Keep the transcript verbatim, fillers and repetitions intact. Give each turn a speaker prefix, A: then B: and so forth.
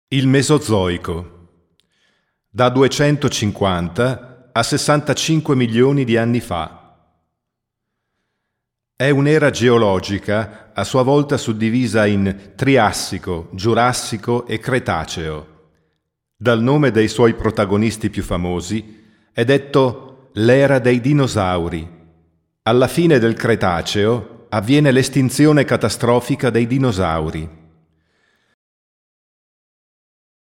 A: Il Mesozoico, da duecentocinquanta a sessantacinque milioni di anni fa. È un'era geologica a sua volta suddivisa in Triassico, Giurassico e Cretaceo. Dal nome dei suoi protagonisti più famosi è detto l'era dei dinosauri. Alla fine del Cretaceo avviene l'estinzione catastrofica dei dinosauri.